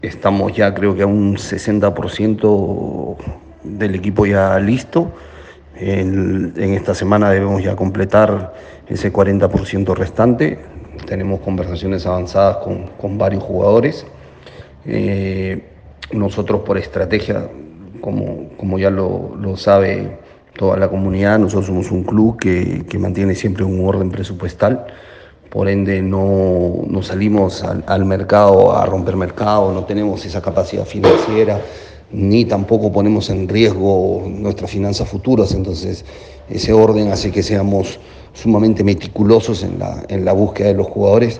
Estamos ya creo que a un 60% del equipo ya listo. En esta semana debemos ya completar ese 40% restante. Tenemos conversaciones avanzadas con varios jugadores. Eh, Nosotros por estrategia, como ya lo sabe toda la comunidad, nosotros somos un club que mantiene siempre un orden presupuestal. Por ende no salimos al mercado a romper mercado, no tenemos esa capacidad financiera, ni tampoco ponemos en riesgo nuestras finanzas futuras. Entonces ese orden hace que seamos sumamente meticulosos en la búsqueda de los jugadores